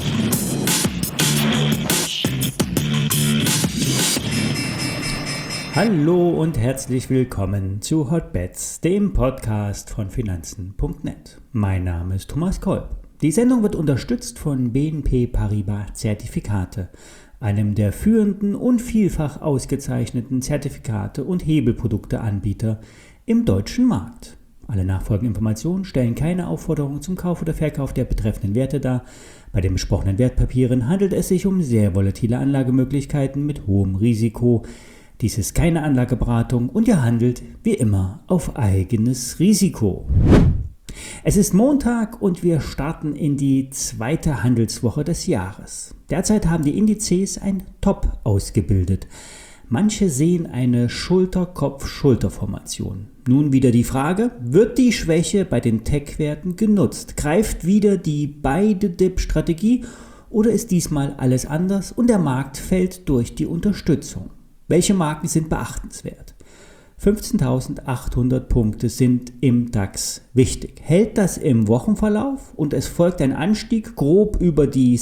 Hallo und herzlich willkommen zu Hotbets, dem Podcast von Finanzen.net. Mein Name ist Thomas Kolb. Die Sendung wird unterstützt von BNP Paribas Zertifikate, einem der führenden und vielfach ausgezeichneten Zertifikate- und Hebelprodukteanbieter im deutschen Markt. Alle nachfolgenden Informationen stellen keine Aufforderung zum Kauf oder Verkauf der betreffenden Werte dar. Bei den besprochenen Wertpapieren handelt es sich um sehr volatile Anlagemöglichkeiten mit hohem Risiko. Dies ist keine Anlageberatung und ihr handelt wie immer auf eigenes Risiko. Es ist Montag und wir starten in die zweite Handelswoche des Jahres. Derzeit haben die Indizes ein Top ausgebildet. Manche sehen eine Schulter-Kopf-Schulter-Formation. Nun wieder die Frage, wird die Schwäche bei den Tech-Werten genutzt? Greift wieder die Buy-the-Dip-Strategie oder ist diesmal alles anders und der Markt fällt durch die Unterstützung? Welche Marken sind beachtenswert? 15.800 Punkte sind im DAX wichtig. Hält das im Wochenverlauf und es folgt ein Anstieg grob über die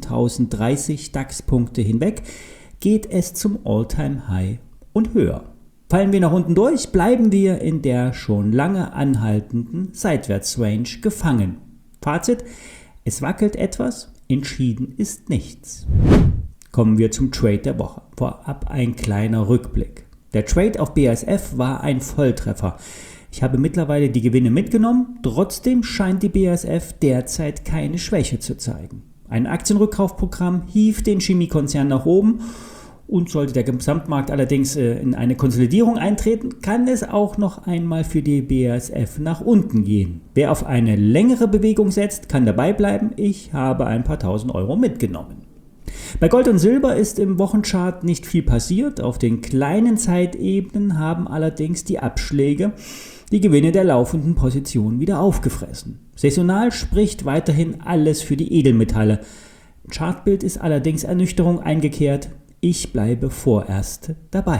16.030 DAX-Punkte hinweg, geht es zum All-Time-High und höher. Fallen wir nach unten durch, bleiben wir in der schon lange anhaltenden Seitwärtsrange gefangen. Fazit: Es wackelt etwas, entschieden ist nichts. Kommen wir zum Trade der Woche. Vorab ein kleiner Rückblick. Der Trade auf BASF war ein Volltreffer. Ich habe mittlerweile die Gewinne mitgenommen, trotzdem scheint die BASF derzeit keine Schwäche zu zeigen. Ein Aktienrückkaufprogramm hieft den Chemiekonzern nach oben und sollte der Gesamtmarkt allerdings in eine Konsolidierung eintreten, kann es auch noch einmal für die BASF nach unten gehen. Wer auf eine längere Bewegung setzt, kann dabei bleiben. Ich habe ein paar tausend Euro mitgenommen. Bei Gold und Silber ist im Wochenchart nicht viel passiert. Auf den kleinen Zeitebenen haben allerdings die Abschläge die Gewinne der laufenden Position wieder aufgefressen. Saisonal spricht weiterhin alles für die Edelmetalle. Im Chartbild ist allerdings Ernüchterung eingekehrt. Ich bleibe vorerst dabei.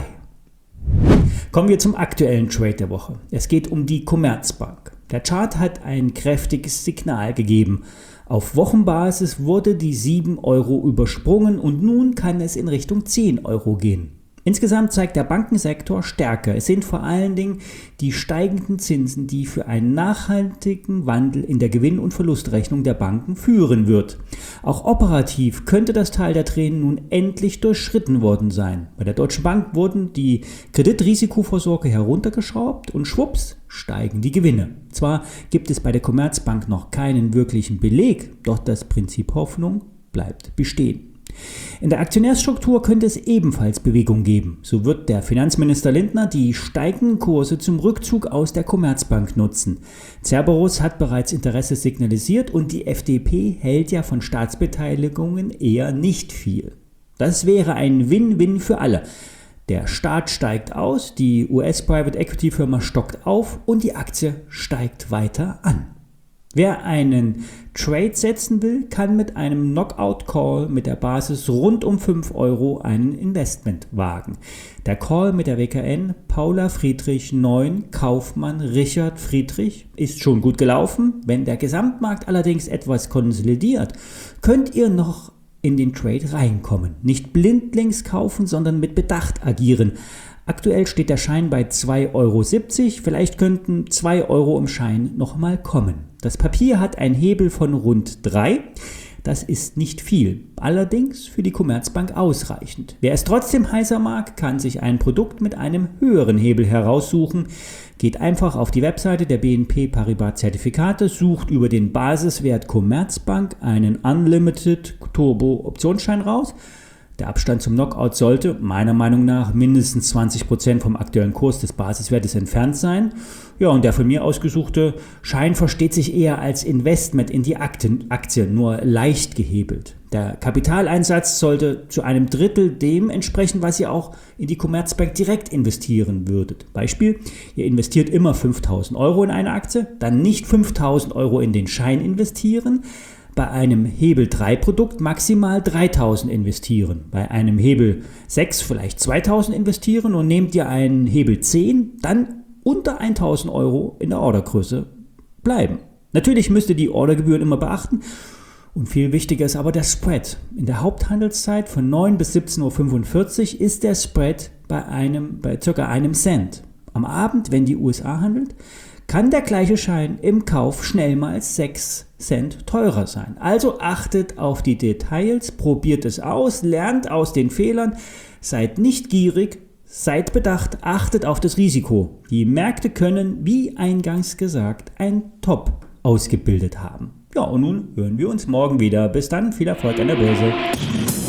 Kommen wir zum aktuellen Trade der Woche. Es geht um die Commerzbank. Der Chart hat ein kräftiges Signal gegeben. Auf Wochenbasis wurde die 7 Euro übersprungen und nun kann es in Richtung 10 Euro gehen. Insgesamt zeigt der Bankensektor Stärke. Es sind vor allen Dingen die steigenden Zinsen, die für einen nachhaltigen Wandel in der Gewinn- und Verlustrechnung der Banken führen wird. Auch operativ könnte das Tal der Tränen nun endlich durchschritten worden sein. Bei der Deutschen Bank wurden die Kreditrisikovorsorge heruntergeschraubt und schwupps steigen die Gewinne. Zwar gibt es bei der Commerzbank noch keinen wirklichen Beleg, doch das Prinzip Hoffnung bleibt bestehen. In der Aktionärsstruktur könnte es ebenfalls Bewegung geben. So wird der Finanzminister Lindner die steigenden Kurse zum Rückzug aus der Commerzbank nutzen. Cerberus hat bereits Interesse signalisiert und die FDP hält ja von Staatsbeteiligungen eher nicht viel. Das wäre ein Win-Win für alle. Der Staat steigt aus, die US-Private-Equity-Firma stockt auf und die Aktie steigt weiter an. Wer einen Trade setzen will, kann mit einem Knockout-Call mit der Basis rund um 5 Euro ein Investment wagen. Der Call mit der WKN Paula Friedrich 9 Kaufmann Richard Friedrich ist schon gut gelaufen. Wenn der Gesamtmarkt allerdings etwas konsolidiert, könnt ihr noch in den Trade reinkommen. Nicht blindlings kaufen, sondern mit Bedacht agieren. Aktuell steht der Schein bei 2,70 Euro. Vielleicht könnten 2 Euro im Schein nochmal kommen. Das Papier hat einen Hebel von rund 3. Das ist nicht viel, allerdings für die Commerzbank ausreichend. Wer es trotzdem heißer mag, kann sich ein Produkt mit einem höheren Hebel heraussuchen. Geht einfach auf die Webseite der BNP Paribas Zertifikate, sucht über den Basiswert Commerzbank einen Unlimited Turbo Optionsschein raus. Der Abstand zum Knockout sollte meiner Meinung nach mindestens 20% vom aktuellen Kurs des Basiswertes entfernt sein. Ja, und der von mir ausgesuchte Schein versteht sich eher als Investment in die Aktie, nur leicht gehebelt. Der Kapitaleinsatz sollte zu einem Drittel dem entsprechen, was ihr auch in die Commerzbank direkt investieren würdet. Beispiel, ihr investiert immer 5.000 Euro in eine Aktie, dann nicht 5.000 Euro in den Schein investieren, bei einem Hebel 3 Produkt maximal 3.000 investieren, bei einem Hebel 6 vielleicht 2.000 investieren und nehmt ihr einen Hebel 10, dann unter 1.000 Euro in der Ordergröße bleiben. Natürlich müsst ihr die Ordergebühren immer beachten Und viel wichtiger ist aber der Spread. In der Haupthandelszeit von 9 bis 17.45 Uhr ist der Spread bei ca. 1 Cent. Am Abend, wenn die USA handelt, kann der gleiche Schein im Kauf schnell mal 6 Cent teurer sein. Also achtet auf die Details, probiert es aus, lernt aus den Fehlern, seid nicht gierig, seid bedacht, achtet auf das Risiko. Die Märkte können, wie eingangs gesagt, ein Top ausgebildet haben. Ja, und nun hören wir uns morgen wieder. Bis dann, viel Erfolg an der Börse.